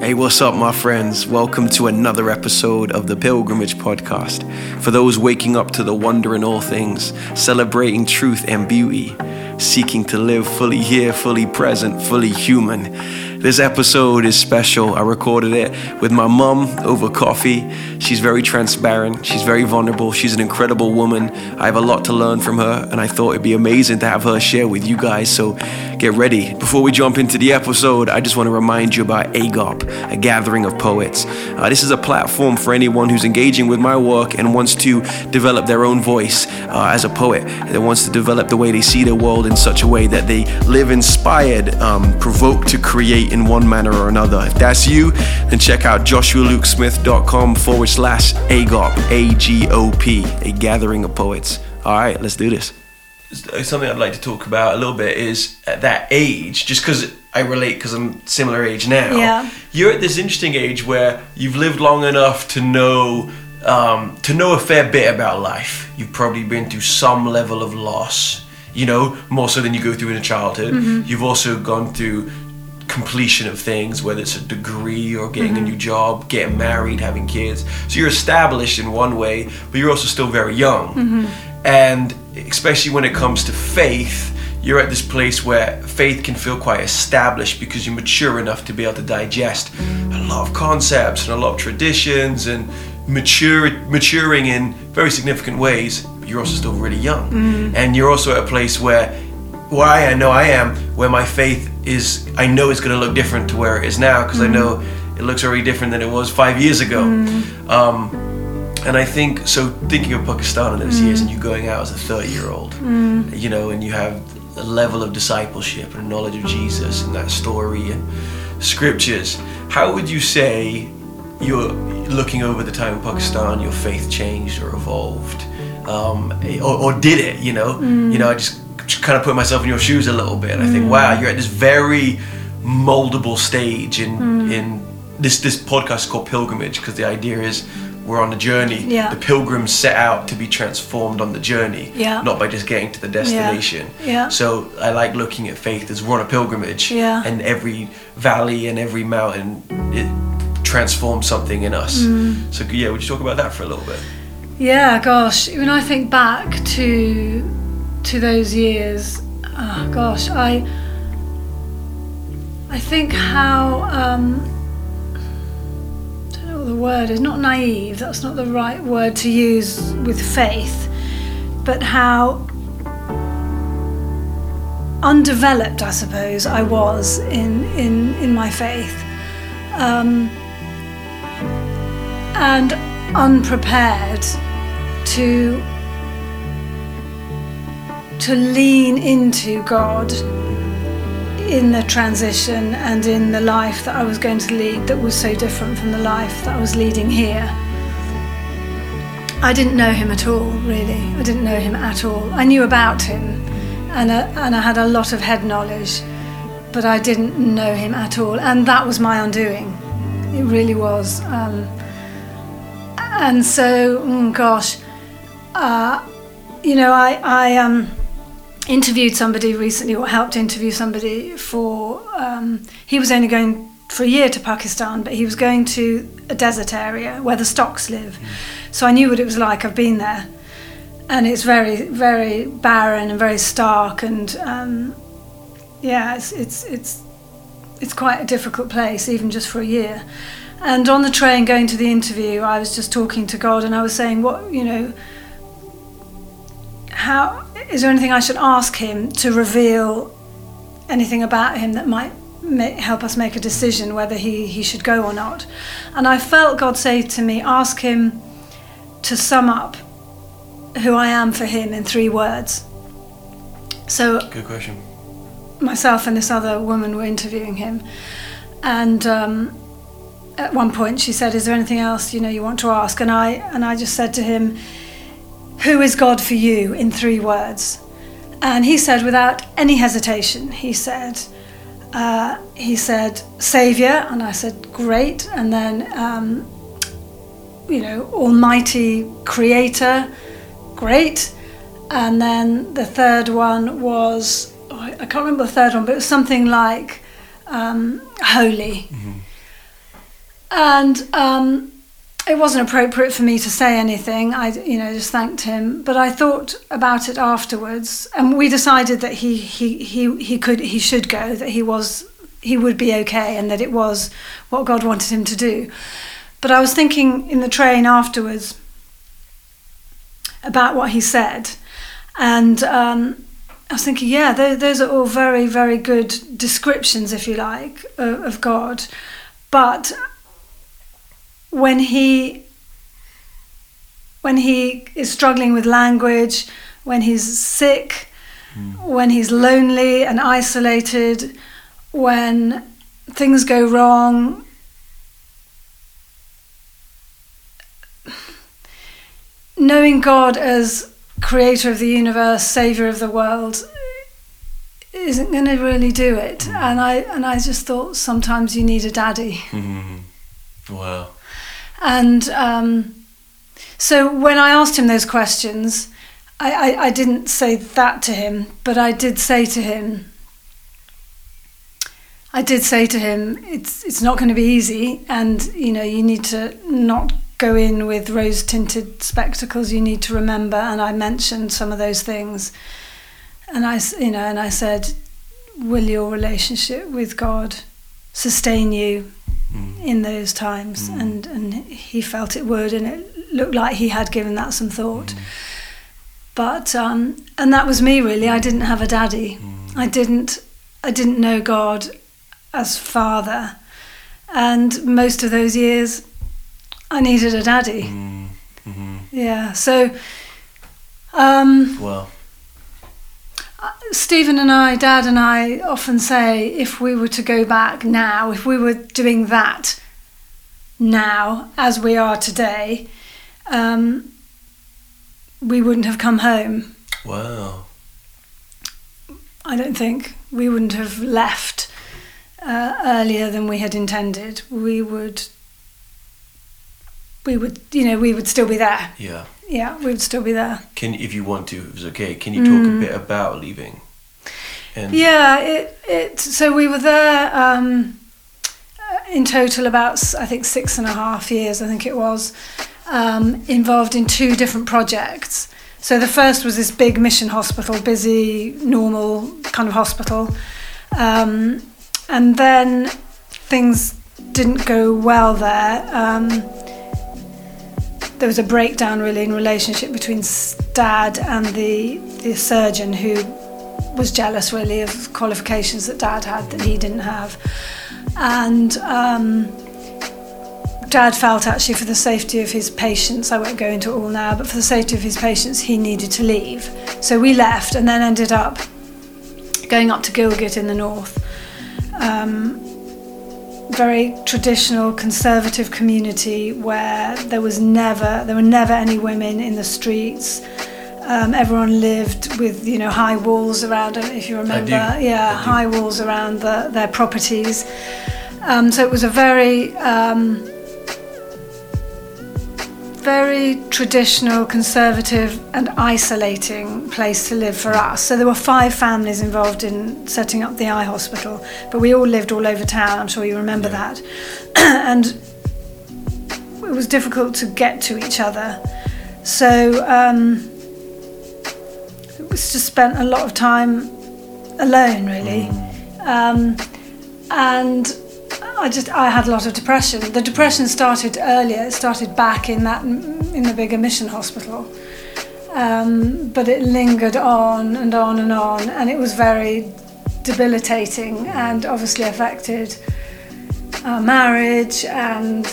Hey, what's up, my friends? Welcome to another episode of the Pilgrimage Podcast. For those waking up to the wonder in all things, celebrating truth and beauty, seeking to live fully here, fully present, fully human. This episode is special. I recorded it with my mum over coffee. She's very transparent. She's very vulnerable. She's an incredible woman. I have a lot to learn from her, and I thought it'd be amazing to have her share with you guys. So get ready. Before we jump into the episode, I just want to remind you about AGOP, a gathering of poets. This is a platform for anyone who's engaging with my work and wants to develop their own voice as a poet, that wants to develop the way they see the world in such a way that they live inspired, provoked to create in one manner or another. If that's you, then check out joshualukesmith.com/AGOP, A-G-O-P, a gathering of poets. All right, let's do this. Something I'd like to talk about a little bit is at that age, just because I relate because I'm similar age now. Yeah. You're at this interesting age where you've lived long enough to know a fair bit about life. You've probably been through some level of loss, more so than you go through in a childhood. Mm-hmm. You've also gone through completion of things, whether it's a degree or getting a new job, getting married, having kids. So you're established in one way, but you're also still very young. Mm-hmm. And especially when it comes to faith, you're at this place where faith can feel quite established because you're mature enough to be able to digest a lot of concepts and a lot of traditions and maturing in very significant ways, but you're also still really young. Mm-hmm. And you're also at a place where I know I am, where my faith is, I know it's going to look different to where it is now, because I know it looks already different than it was 5 years ago. And I think, so thinking of Pakistan in those years, and you going out as a 30-year-old, and you have a level of discipleship and knowledge of Jesus and that story and scriptures, how would you say you're looking over the time in Pakistan, your faith changed or evolved? Or did it, I just kind of put myself in your shoes a little bit. I think, wow, you're at this very moldable stage in this podcast is called Pilgrimage, because the idea is we're on a journey. Yeah. The pilgrims set out to be transformed on the journey, not by just getting to the destination. Yeah. So I like looking at faith as we're on a pilgrimage, and every valley and every mountain, it transforms something in us. So would you talk about that for a little bit? Yeah, gosh, when I think back to those years, I think how I don't know what the word is, not naive, that's not the right word to use with faith, but how undeveloped, I suppose, I was in my faith, and unprepared to lean into God in the transition and in the life that I was going to lead that was so different from the life that I was leading here. I didn't know him at all, really. I didn't know him at all. I knew about him and I had a lot of head knowledge, but I didn't know him at all, and that was my undoing. It really was. And so, I interviewed somebody recently, or helped interview somebody for, he was only going for a year to Pakistan, but he was going to a desert area where the Stocks live. So I knew what it was like. I've been there. And it's very, very barren and very stark, and it's quite a difficult place, even just for a year. And on the train going to the interview, I was just talking to God, and I was saying, how is there anything I should ask him to reveal anything about him that might help us make a decision whether he should go or not? And I felt God say to me, ask him to sum up who I am for him in 3 words. So good question. Myself and this other woman were interviewing him, and at one point she said, is there anything else you want to ask? And I just said to him, who is God for you in 3 words? And he said, without any hesitation, he said Saviour. And I said, great. And then Almighty Creator, great. And then the third one was, I can't remember the third one, but it was something like holy. Mm-hmm. And it wasn't appropriate for me to say anything. I, just thanked him. But I thought about it afterwards, and we decided that he should go, that he would be okay, and that it was what God wanted him to do. But I was thinking in the train afterwards about what he said, and I was thinking, those are all very, very good descriptions, if you like, of God. But when he is struggling with language, when he's sick, when he's lonely and isolated, when things go wrong, knowing God as creator of the universe, savior of the world, isn't going to really do it. And I just thought sometimes you need a daddy. Mm-hmm. Wow. And so when I asked him those questions, I didn't say that to him, but I did say to him, it's not going to be easy, and you need to not go in with rose-tinted spectacles. You need to remember, and I mentioned some of those things, and I said, will your relationship with God sustain you in those times? And he felt it would, and it looked like he had given that some thought. But and that was me, really. I didn't have a daddy. I didn't know God as Father, and most of those years I needed a daddy. Yeah. So wow. Stephen and I, Dad and I, often say, if we were to go back now, if we were doing that now as we are today, we wouldn't have come home. Wow. I don't think. We wouldn't have left earlier than we had intended. We would still be there. Yeah. Yeah, we would still be there. If you want to, if it's okay, can you talk a bit about leaving? So we were there in total about, I think, 6.5 years, I think it was, involved in 2 different projects. So the first was this big mission hospital, busy, normal kind of hospital. And then things didn't go well there. There was a breakdown really in relationship between Dad and the surgeon, who was jealous really of qualifications that Dad had that he didn't have. And Dad felt actually for the safety of his patients, I won't go into it all now, but for the safety of his patients he needed to leave. So we left and then ended up going up to Gilgit in the north. Very traditional conservative community where there were never any women in the streets. Everyone lived with high walls around it, if you remember. I do. High walls around their properties. So it was a very very traditional, conservative and isolating place to live for us. So there were 5 families involved in setting up the eye hospital, but we all lived all over town. I'm sure you remember that. And it was difficult to get to each other. So it was just spent a lot of time alone, really. And I had a lot of depression. The depression started earlier. It started back in the bigger mission hospital, but it lingered on and on and on, and it was very debilitating and obviously affected our marriage. And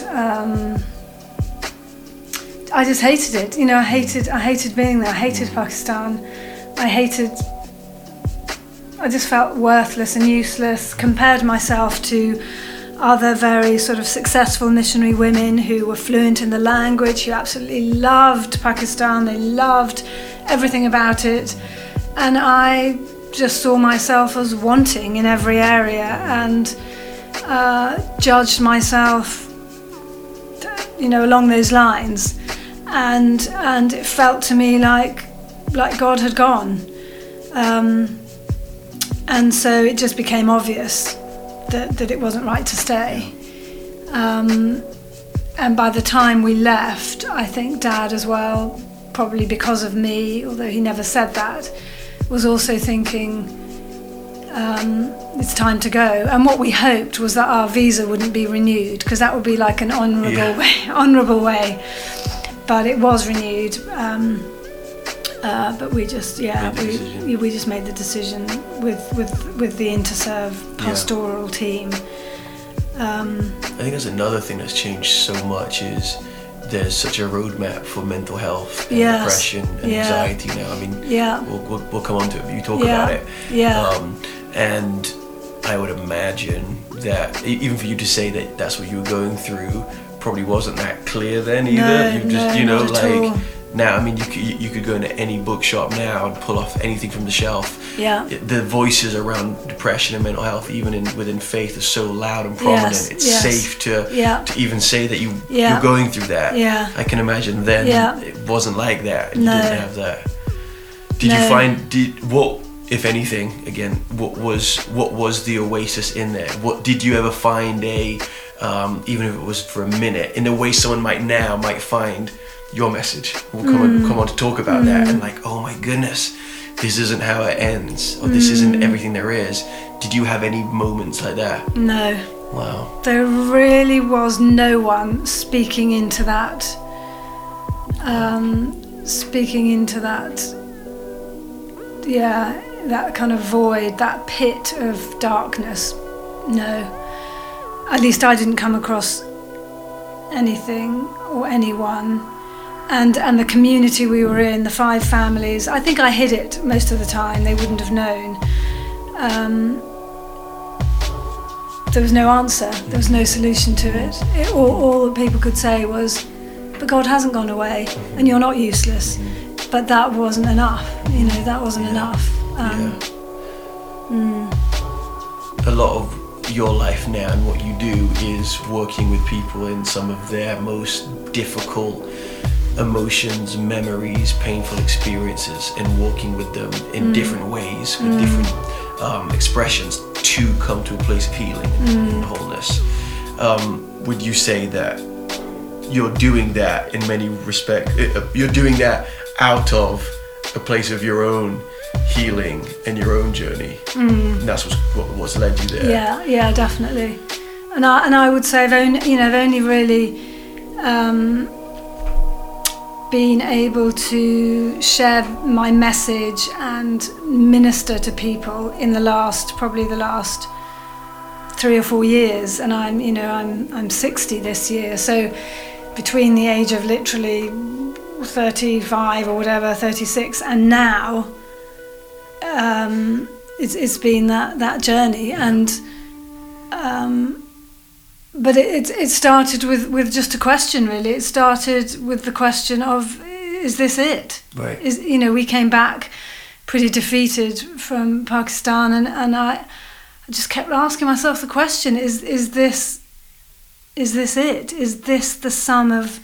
I just hated it. I hated being there. I hated Pakistan. I just felt worthless and useless. Compared myself to other very sort of successful missionary women who were fluent in the language, who absolutely loved Pakistan. They loved everything about it. And I just saw myself as wanting in every area, and judged myself, along those lines. And it felt to me like God had gone. And so it just became obvious that it wasn't right to stay. And by the time we left, I think Dad as well, probably because of me, although he never said that, was also thinking, it's time to go. And what we hoped was that our visa wouldn't be renewed, because that would be like an honourable way. But it was renewed. But we just we just made the decision with the Interserve pastoral team. I think that's another thing that's changed so much is there's such a roadmap for mental health and depression and anxiety now. I mean, we'll come on to it, but you talk about it. And I would imagine that even for you to say that that's what you were going through probably wasn't that clear then either. Now, I mean, you could go into any bookshop now and pull off anything from the shelf. Yeah. The voices around depression and mental health, even within faith, are so loud and prominent. It's safe to even say that you're going through that. Yeah. I can imagine then it wasn't like that. You didn't have that. Did you find what, if anything, again, what was the oasis in there? What did you ever find even if it was for a minute, in the way someone might find your message? We'll come on to talk about that, and like, oh my goodness, this isn't how it ends, or this isn't everything there is. Did you have any moments like that? No. Wow. There really was no one speaking into that. That kind of void, that pit of darkness. No. At least I didn't come across anything or anyone. And the community we were in, the 5 families, I think I hid it most of the time. They wouldn't have known. There was no answer. There was no solution to it. All that people could say was, but God hasn't gone away, and you're not useless. But that wasn't enough. That wasn't enough. A lot of your life now and what you do is working with people in some of their most difficult emotions, memories, painful experiences, and walking with them in different ways, with different expressions to come to a place of healing and wholeness. Would you say that you're doing that in many respects? You're doing that out of a place of your own healing and your own journey, and that's what's led you there. Yeah, definitely. And I would say I've only really been able to share my message and minister to people in the last 3 or 4 years, and I'm 60 this year, so between the age of literally 35 or whatever, 36, and now it's been that journey, and but it started with just a question, really. It started with the question of, is this it? Right. We came back pretty defeated from Pakistan, and I just kept asking myself the question: Is this it? Is this the sum of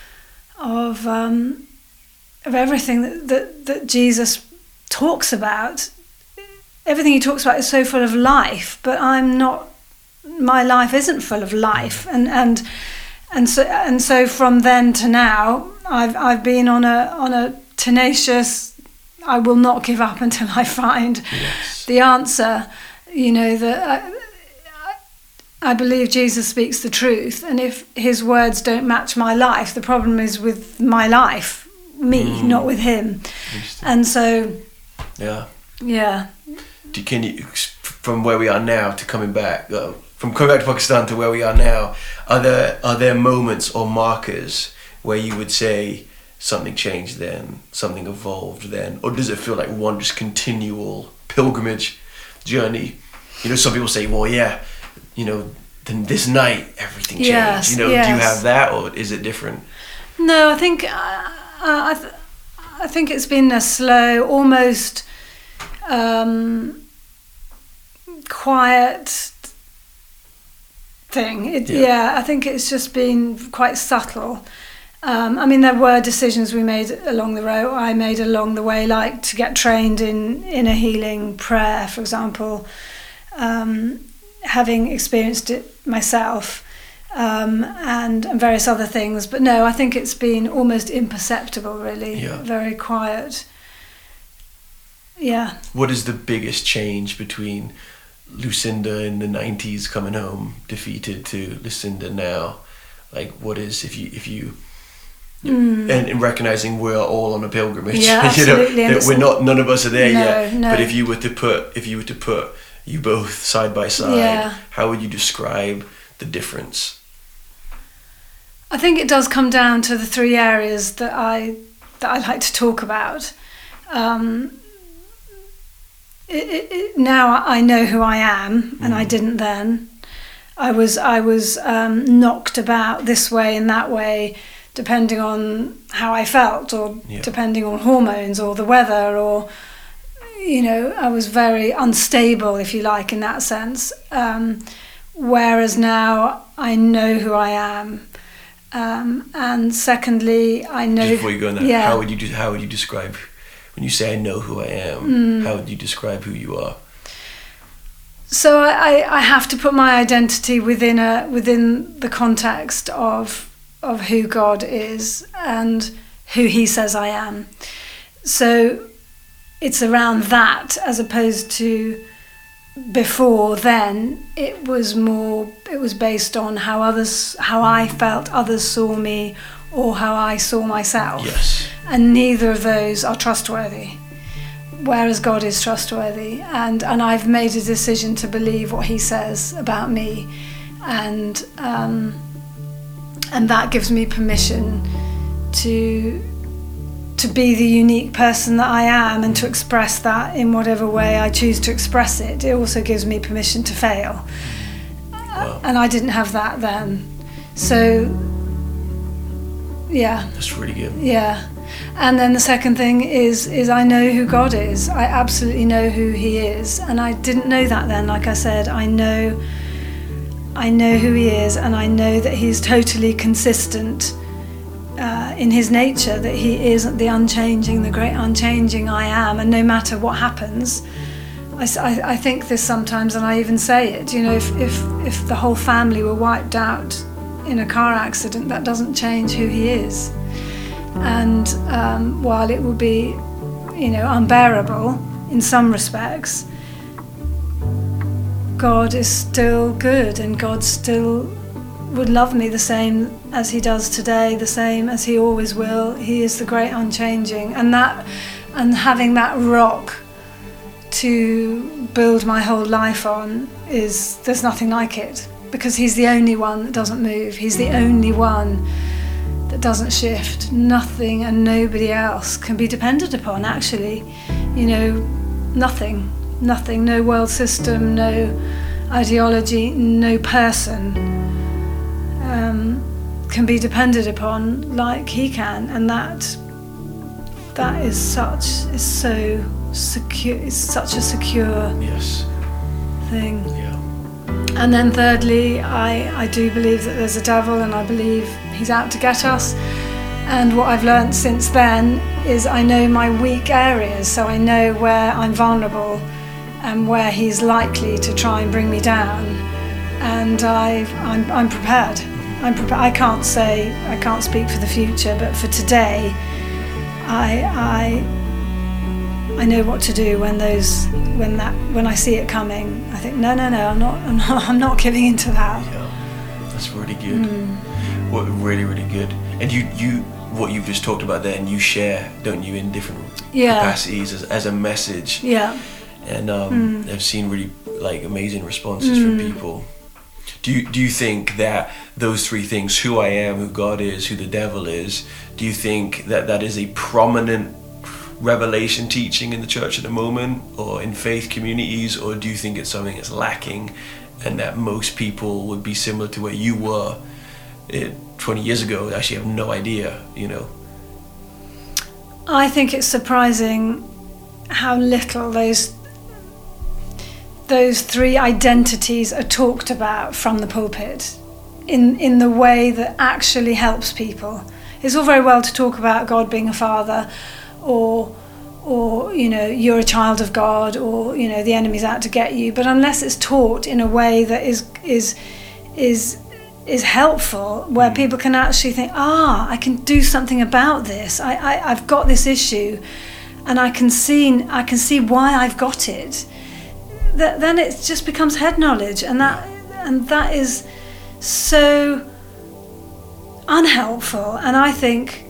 everything that Jesus talks about? Everything he talks about is so full of life, but I'm not. My life isn't full of life, and so from then to now, I've been on a tenacious. I will not give up until I find the answer. That I believe Jesus speaks the truth, and if his words don't match my life, the problem is with my life, me, not with him. And so, yeah. Can you, from where we are now to coming back? From coming back to Pakistan to where we are now, are there moments or markers where you would say something changed then, something evolved then, or does it feel like one just continual pilgrimage journey? Some people say, well, then this night everything changed. Yes, do you have that, or is it different? No, I think I think it's been a slow, almost quiet thing. I think it's just been quite subtle. There were decisions we made along the road. I made along the way, like to get trained in a healing prayer, for example, having experienced it myself. and various other things. But no, I think it's been almost imperceptible, really. Yeah. Very quiet. Yeah. What is the biggest change between Lucinda in the 90s coming home defeated to Lucinda now? Like, what is, if you and recognizing we're all on a pilgrimage, Yeah, absolutely. that we're not, none of us are there yet. No. But if you were to put you both side by side, Yeah. how would you describe the difference? I think it does come down to the three areas that I like to talk about. Now I know who I am, and I didn't then. I was knocked about this way and that way, depending on how I felt, or depending on hormones or the weather, or I was very unstable, if you like, in that sense. Whereas now I know who I am, and secondly, I know. Just before you go on that, yeah. how would you describe, when you say I know who I am? How would you describe who you are? So I have to put my identity within the context of who God is and who He says I am. So it's around that, as opposed to before then. It was based on how I felt others saw me, or how I saw myself. Yes. And neither of those are trustworthy. Whereas God is trustworthy, and I've made a decision to believe what He says about me, and that gives me permission to be the unique person that I am, and to express that in whatever way I choose to express it. It also gives me permission to fail. Wow. And I didn't have that then. So, yeah. That's really good. Yeah. And then the second thing is I know who God is. I absolutely know who He is. And I didn't know that then. Like I said, I know who He is, and I know that He's totally consistent in His nature, that He is the unchanging, the great unchanging I am. And no matter what happens, I think this sometimes, and I even say it, if the whole family were wiped out in a car accident, that doesn't change who He is. And while it will be, unbearable in some respects, God is still good, and God still would love me the same as He does today, the same as He always will. He is the great unchanging, and having that rock to build my whole life on there's nothing like it, because He's the only one that doesn't move. He's the only one that doesn't shift. Nothing and nobody else can be depended upon, actually. Nothing, no world system, no ideology, no person can be depended upon like He can, and that is so secure. It's such a secure thing. Yeah. And then thirdly, I do believe that there's a devil, and I believe he's out to get us. And what I've learned since then is I know my weak areas, so I know where I'm vulnerable and where he's likely to try and bring me down. And I'm prepared. I can't speak for the future, but for today, I know what to do when I see it coming. I think no, I'm not giving into that. Yeah, that's really good. What really, really good. And you what you've just talked about there, and you share, don't you, in different capacities as a message. Yeah. And I've seen really amazing responses from people. Do you think that those three things, who I am, who God is, who the devil is, do you think that is a prominent revelation teaching in the church at the moment, or in faith communities, or do you think it's something that's lacking, and that most people would be similar to where you were 20 years ago, actually have no idea, I think it's surprising how little those three identities are talked about from the pulpit in the way that actually helps people. It's all very well to talk about God being a father, or you're a child of God, or the enemy's out to get you, but unless it's taught in a way that is is helpful, where people can actually think, I can do something about this. I've got this issue, and I can see why I've got it. Then it just becomes head knowledge, and that is so unhelpful, and I think,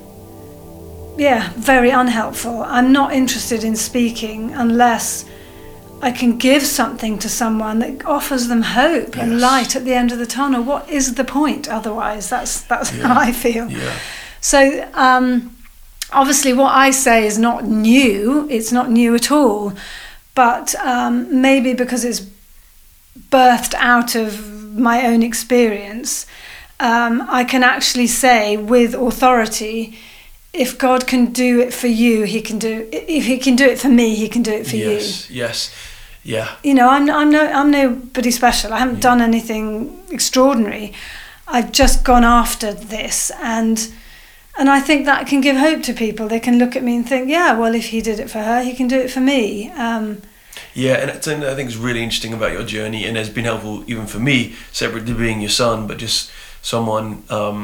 very unhelpful. I'm not interested in speaking unless I can give something to someone that offers them hope and light at the end of the tunnel. What is the point otherwise? That's how I feel. Yeah. So obviously what I say is not new. It's not new at all. But maybe because it's birthed out of my own experience, I can actually say with authority, if God can do it for you, he can do. If he can do it for me, he can do it for you. Yes. Yeah. You know, I'm nobody special. I haven't done anything extraordinary. I've just gone after this, and I think that can give hope to people. They can look at me and think, well, if he did it for her, he can do it for me. And it's something I think is really interesting about your journey, and has been helpful even for me, separate to being your son, but just someone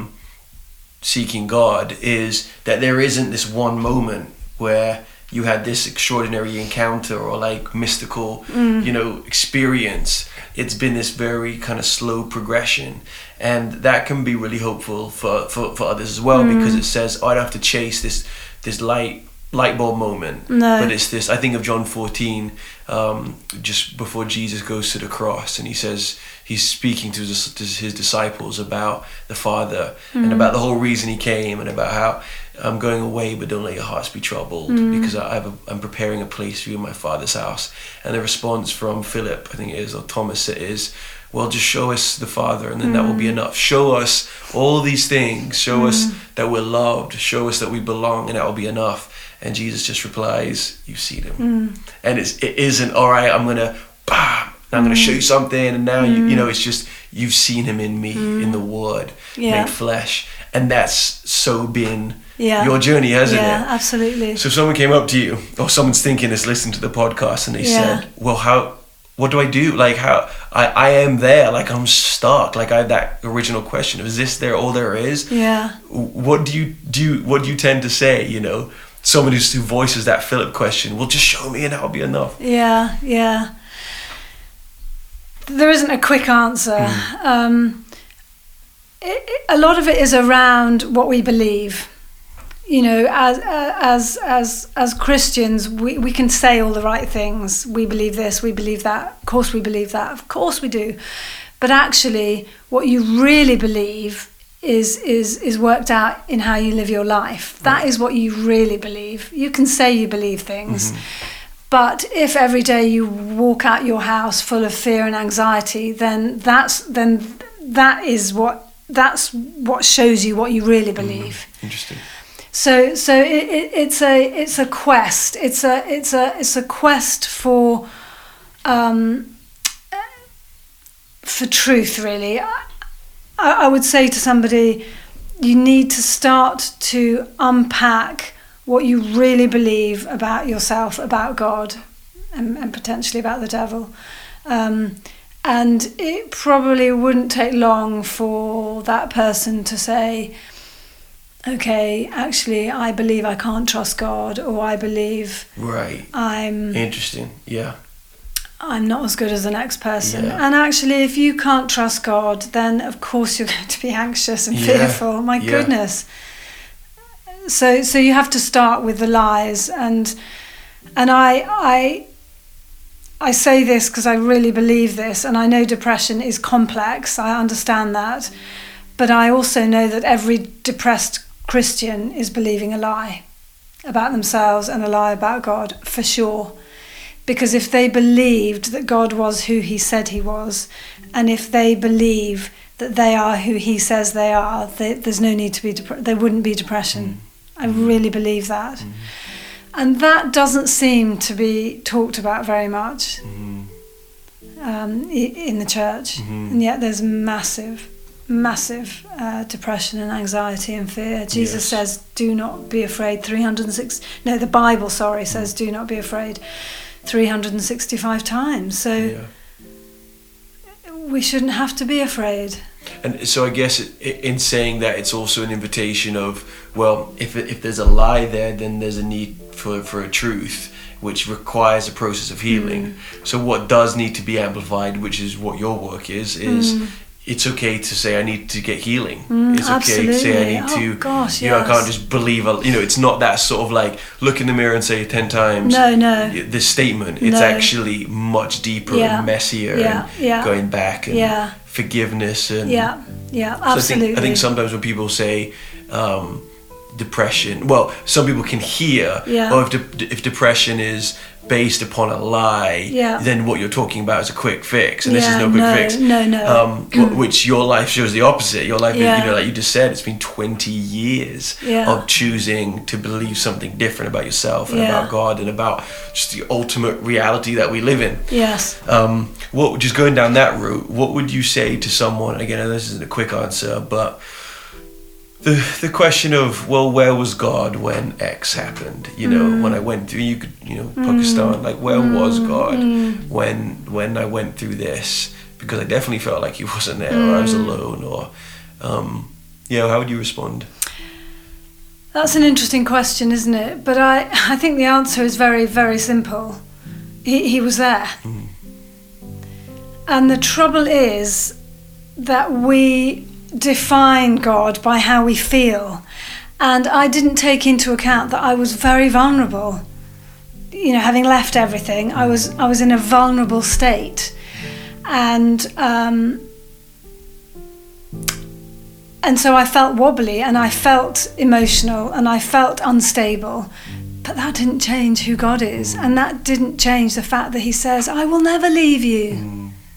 seeking God, is that there isn't this one moment where you had this extraordinary encounter or like mystical, experience. It's been this very kind of slow progression, and that can be really hopeful for others as well, because it says, I don't have to chase this light bulb moment. No. But it's this, I think of John 14, just before Jesus goes to the cross, and he says, he's speaking to his disciples about the Father and about the whole reason he came, and about how I'm going away, but don't let your hearts be troubled, because I'm preparing a place for you in my Father's house. And the response from Philip, I think it is, or Thomas, it is, well, just show us the Father, and then that will be enough. Show us all these things. Show us that we're loved. Show us that we belong, and that will be enough. And Jesus just replies, you've seen him. And it isn't, all right, I'm going to show you something, and now it's just, you've seen him in me, in the Word, made flesh. And that's so been your journey, hasn't it? Yeah, absolutely. So if someone came up to you, or someone's thinking is listening to the podcast, and they said, well, what do I do? Like, how I am there, like I'm stuck, like I had that original question of, is this all there is? Yeah. What do you tend to say, someone who voices that Philip question? Well, just show me and that'll be enough. Yeah. There isn't a quick answer. A lot of it is around what we believe. As Christians, we can say all the right things. We believe this, we believe that. Of course we believe that. Of course we do. But actually, what you really believe is worked out in how you live your life. That is what you really believe. You can say you believe things. But if every day you walk out your house full of fear and anxiety, then that's what shows you what you really believe. Interesting. So it's a quest. It's a quest for truth, really. I would say to somebody, you need to start to unpack what you really believe about yourself, about God, and potentially about the devil. And it probably wouldn't take long for that person to say, okay, actually, I believe I can't trust God, or I believe I'm interesting. Yeah. I'm not as good as the next person. Yeah. And actually, if you can't trust God, then of course you're going to be anxious and fearful. My goodness. So you have to start with the lies, and I say this because I really believe this, and I know depression is complex. I understand that, but I also know that every depressed Christian is believing a lie about themselves and a lie about God, for sure. Because if they believed that God was who he said he was, and if they believe that they are who he says they are, there's no need to be there wouldn't be depression. I really believe that. And that doesn't seem to be talked about very much in the church. And yet there's massive depression and anxiety and fear. Jesus says, do not be afraid. The Bible says, do not be afraid 365 times. So we shouldn't have to be afraid. And so I guess in saying that, it's also an invitation of, well, if there's a lie there, then there's a need for a truth, which requires a process of healing. So what does need to be amplified, which is what your work is it's okay to say I need to get healing. It's okay to say I need to, gosh, I can't just believe, it's not that sort of like look in the mirror and say 10 times this statement. It's actually much deeper and messier and going back and forgiveness and absolutely. So I think sometimes when people say depression, well, some people can hear, or if depression is based upon a lie, then what you're talking about is a quick fix, and this is no quick fix. No. Which your life shows the opposite. Your life, like you just said, it's been 20 years of choosing to believe something different about yourself and about God and about just the ultimate reality that we live in. Yes. Just going down that route, what would you say to someone? Again, this isn't a quick answer, but the question of, well, where was God when X happened? When I went through, Pakistan, like where was God when I went through this? Because I definitely felt like He wasn't there, or I was alone, or how would you respond? That's an interesting question, isn't it? But I think the answer is very, very simple. He was there. And the trouble is that we define God by how we feel, and I didn't take into account that I was very vulnerable. Having left everything, I was in a vulnerable state, and so I felt wobbly, and I felt emotional, and I felt unstable. But that didn't change who God is, and that didn't change the fact that He says, I will never leave you.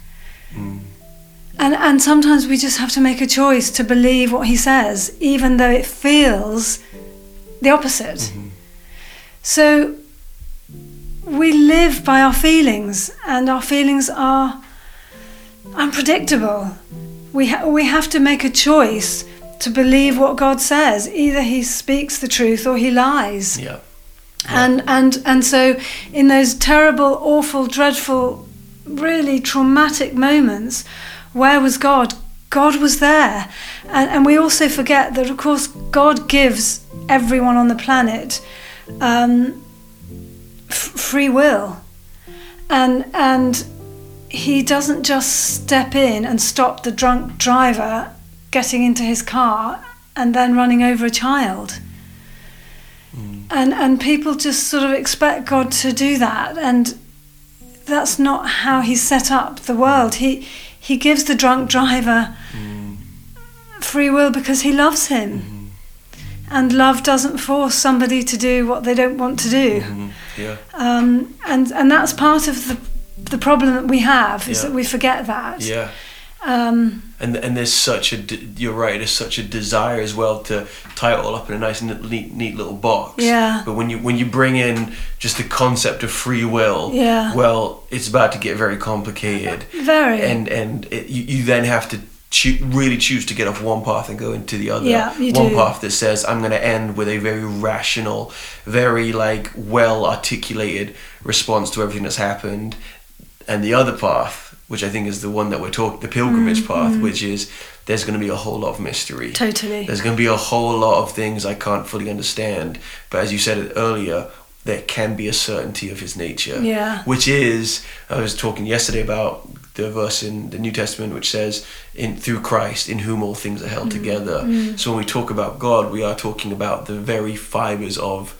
And sometimes we just have to make a choice to believe what He says, even though it feels the opposite. So we live by our feelings, and our feelings are unpredictable. We have to make a choice to believe what God says. Either He speaks the truth or He lies. And so in those terrible, awful, dreadful, really traumatic moments, where was God? God was there. And we also forget that, of course, God gives everyone on the planet free will. And He doesn't just step in and stop the drunk driver getting into his car and then running over a child. And people just sort of expect God to do that. And that's not how He set up the world. He gives the drunk driver free will because He loves him. And love doesn't force somebody to do what they don't want to do. And that's part of the problem that we have, is that we forget that. And there's you're right, there's such a desire as well to tie it all up in a nice neat little box. But when you bring in just the concept of free will, well, it's about to get very complicated. Very. And you then have to really choose to get off one path and go into the other. One path that says, I'm going to end with a very rational, very well articulated response to everything that's happened. And the other path, which I think is the one that we're talking, the pilgrimage path, which is there's going to be a whole lot of mystery. Totally. There's going to be a whole lot of things I can't fully understand. But as you said earlier, there can be a certainty of His nature. Which is, I was talking yesterday about the verse in the New Testament which says, through Christ, in whom all things are held together. So when we talk about God, we are talking about the very fibers of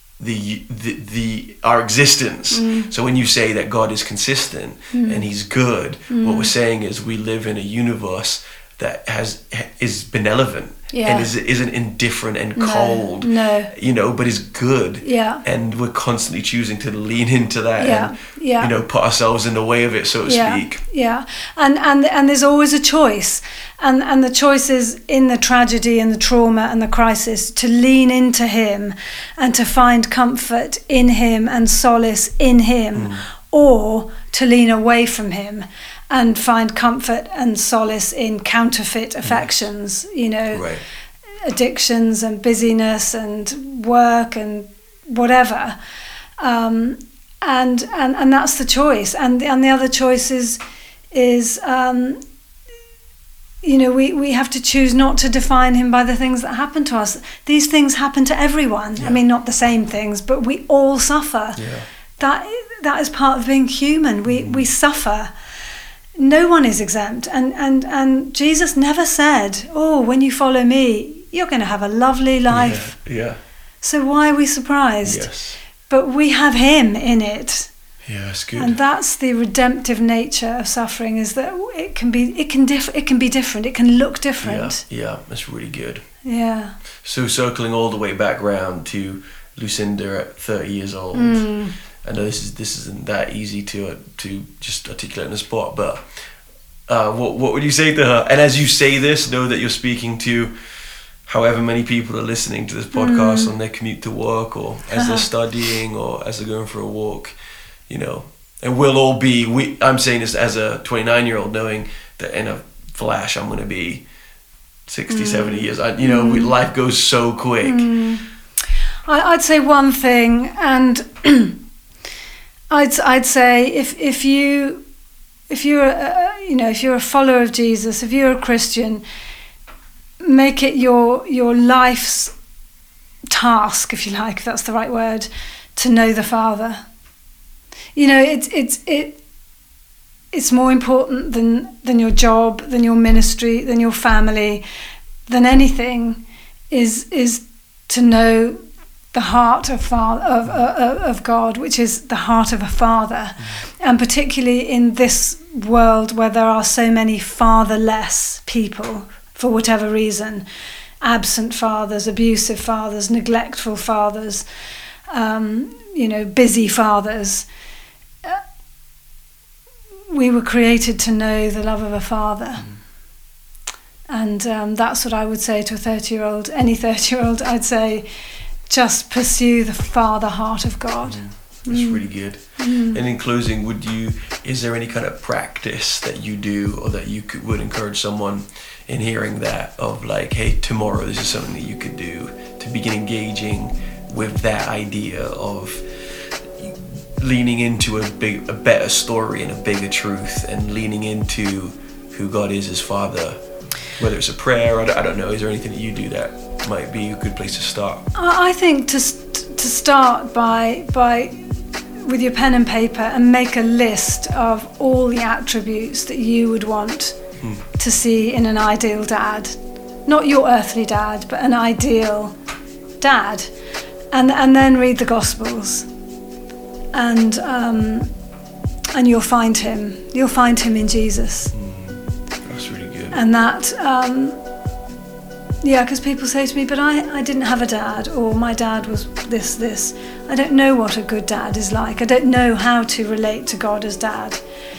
our existence. So when you say that God is consistent and He's good, what we're saying is we live in a universe that is benevolent and isn't indifferent and cold, but is good. And we're constantly choosing to lean into that and put ourselves in the way of it, so to speak. And there's always a choice. And the choice is, in the tragedy and the trauma and the crisis, to lean into Him and to find comfort in Him and solace in Him, or to lean away from Him and find comfort and solace in counterfeit affections, addictions and busyness and work and whatever. And that's the choice. And the other choice is is, we have to choose not to define him by the things that happen to us. These things happen to everyone. Yeah. I mean, not the same things, but we all suffer. Yeah. That is part of being human. We suffer. No one is exempt. And Jesus never said, "Oh, when you follow me, you're going to have a lovely life." Yeah. So why are we surprised? Yes. But we have him in it. Yeah, that's good. And that's the redemptive nature of suffering, is that it can be different. It can look different. Yeah, that's really good. Yeah. So circling all the way back round to Lucinda at 30 years old. I know this isn't that easy to just articulate on the spot, but what would you say to her? And as you say this, know that you're speaking to however many people are listening to this podcast on their commute to work, or as they're studying, or as they're going for a walk, and we'll all be, I'm saying this as a 29-year-old, knowing that in a flash I'm going to be 60, 70 years. Life goes so quick. I'd say one thing, and I'd say if you're a follower of Jesus, if you're a Christian, make it your life's task, if you like, if that's the right word, to know the Father. It's more important than your job, than your ministry, than your family, than anything, is to know the heart of God, which is the heart of a father. And particularly in this world where there are so many fatherless people, for whatever reason, absent fathers, abusive fathers, neglectful fathers, busy fathers. We were created to know the love of a father. And that's what I would say to a 30-year-old, any 30-year-old. I'd say, just pursue the father heart of God. That's really good. And in closing, is there any kind of practice that you do, or that you would encourage someone in hearing that, of like, hey, tomorrow this is something that you could do to begin engaging with that idea of leaning into a better story and a bigger truth, and leaning into who God is as Father, whether it's a prayer, I don't know, is there anything that you do that might be a good place to start? I think to start by with your pen and paper and make a list of all the attributes that you would want to see in an ideal dad. Not your earthly dad, but an ideal dad. And then read the Gospels. And you'll find him. You'll find him in Jesus. That's really good. And that, because people say to me, but I didn't have a dad, or my dad was this. I don't know what a good dad is like. I don't know how to relate to God as dad.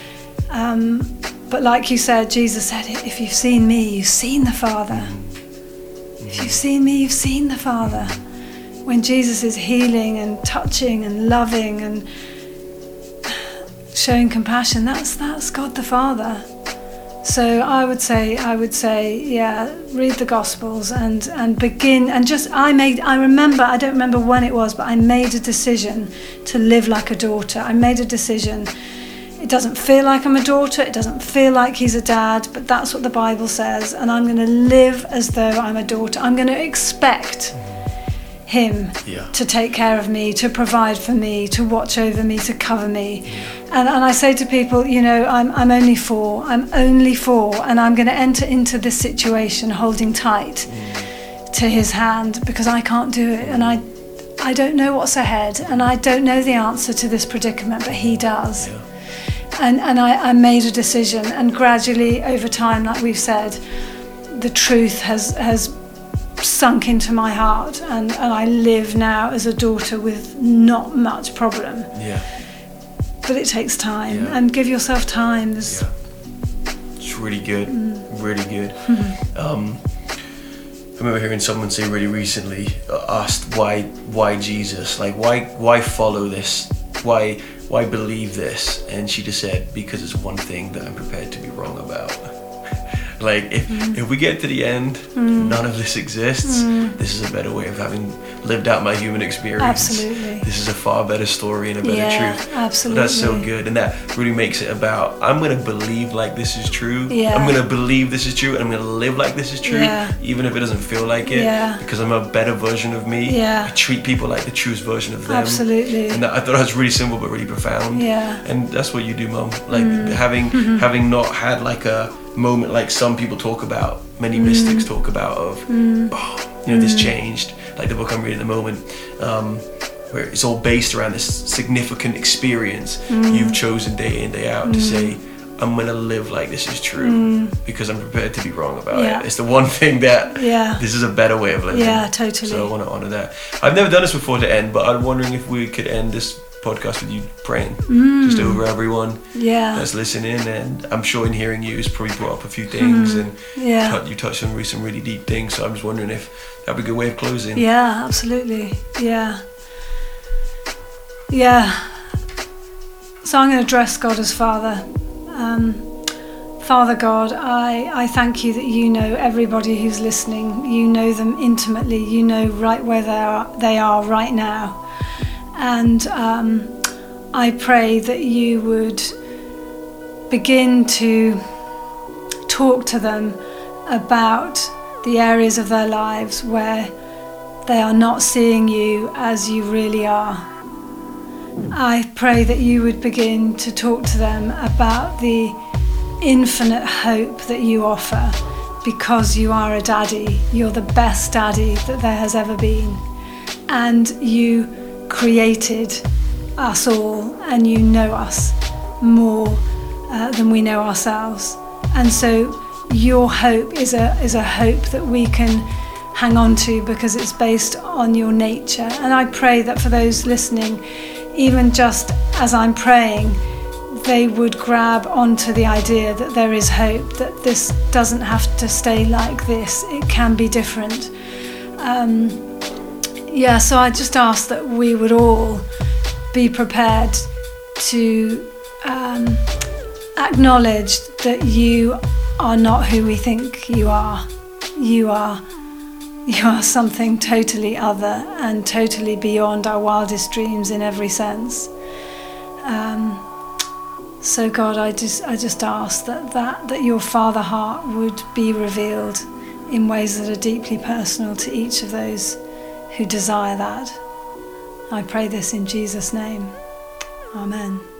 But like you said, Jesus said, if you've seen me, you've seen the Father. If you've seen me, you've seen the Father. When Jesus is healing and touching and loving and showing compassion, that's God the Father. So I would say, read the Gospels and begin, and I don't remember when it was, but I made a decision to live like a daughter. I made a decision. It doesn't feel like I'm a daughter, it doesn't feel like he's a dad, but that's what the Bible says, and I'm going to live as though I'm a daughter. I'm going to expect him to take care of me, to provide for me, to watch over me, to cover me. And I say to people, I'm only 4, and I'm going to enter into this situation holding tight to his hand, because I can't do it, and I don't know what's ahead, and I don't know the answer to this predicament, but he does. And I made a decision, and gradually over time, like we've said, the truth has sunk into my heart, and I live now as a daughter with not much problem. But it takes time, and give yourself time. It's really good, really good. I remember hearing someone say really recently, asked why Jesus, like why follow this, why believe this, and she just said, because it's one thing that I'm prepared to be wrong about. Like if we get to the end, none of this exists. This is a better way of having lived out my human experience. Absolutely. This is a far better story and a better truth. Absolutely. That's so good, and that really makes it about, I'm going to believe like this is true. Yeah. I'm going to believe this is true, and I'm going to live like this is true, Yeah. even if it doesn't feel like it, Yeah. because I'm a better version of me. Yeah. I treat people like the truest version of them. Absolutely. And I thought that was really simple but really profound. Yeah. And that's what you do, Mum. Like having not had like a moment like some people talk about, many mystics talk about of, this changed. Like the book I'm reading at the moment, where it's all based around this significant experience you've chosen day in, day out to say, I'm going to live like this is true because I'm prepared to be wrong about it. It's the one thing that this is a better way of living. Yeah, totally. So I want to honor that. I've never done this before to end, but I'm wondering if we could end this podcast with you praying just over everyone that's listening. And I'm sure in hearing you, it's probably brought up a few things, and you touched on some really deep things. So I'm just wondering if that'd be a good way of closing. Yeah, absolutely. Yeah. So I'm going to address God as Father. Father God, I thank you that you know everybody who's listening. You know them intimately. You know right where they are right now. And I pray that you would begin to talk to them about the areas of their lives where they are not seeing you as you really are. I pray that you would begin to talk to them about the infinite hope that you offer, because you are a daddy. You're the best daddy that there has ever been. And you created us all, and you know us more than we know ourselves. And so your hope is a hope that we can hang on to because it's based on your nature. And I pray that for those listening, even just as I'm praying, they would grab onto the idea that there is hope, that this doesn't have to stay like this, it can be different. So I just ask that we would all be prepared to acknowledge that you are not who we think you are. You are something totally other and totally beyond our wildest dreams in every sense. So God, I just ask that your Father heart would be revealed in ways that are deeply personal to each of those who desire that. I pray this in Jesus' name. Amen.